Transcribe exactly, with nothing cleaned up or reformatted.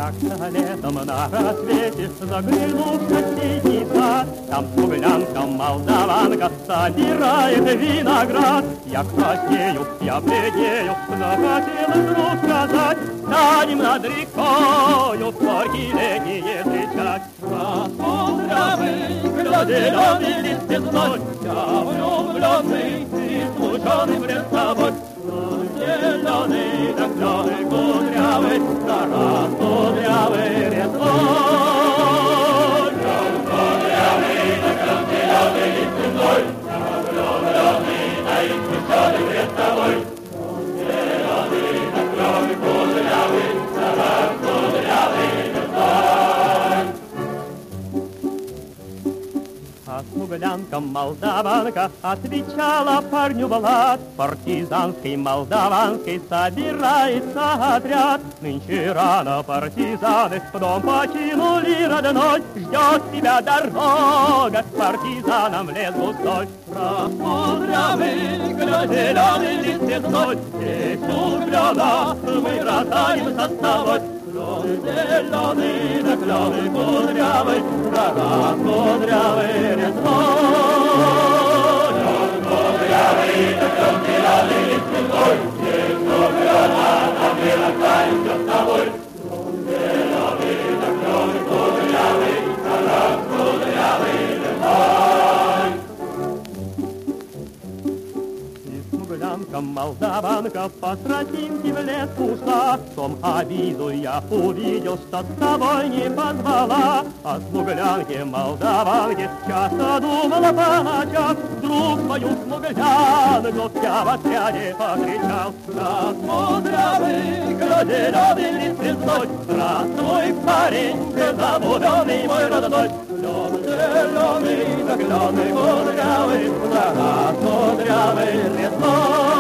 Как-то летом на рассвете заглянул в соседний сад. Там смуглянка, молдаванка собирает виноград. Я краснею, я бледнею, захотелось вдруг сказать: станем над рекою горькие летние встречать. Рассмотренный, зеленый лист весной, я влюбленный и смущенный пред тобой. Зеленый, так зеленый, кудрявый, да раз кудрявый резной. Кудрявый, так зеленый лист весной, я влюбленный, да и смущенный пред тобой. Зеленый, так зеленый, кудрявый, да раз кудрявый резной. А смуглянка, молдаванка отвечала парню Влад: партизанский, молдаванский собирается отряд. Нынче рано партизаны в дом покинули родной. Ждет тебя дорога к партизанам в лес густой. Раскудрявый, зеленый лист весной, здесь углена мы расстанемся с тобой. Зеленый, да клёвый, кудрявый, да кудрявый резной. Кудрявый, да клёвый, зеленый лист весной, здесь углена мы расстанемся с тобой. Зеленый, да клёвый, кудрявый, да кудрявый резной. Смуглянка, молдаванка по тропинке в лес ушла. В том обиду я увидел, что с тобой не позвала. О смуглянке, молдаванке часто думала по ночам. Вдруг свою смуглянку я в отряде повстречал. Рассмотрявый, зеленый лист весной, здравствуй, парень, забубенный мой родной. Зеленый, загляный, кудрявый, да кудрявый резной.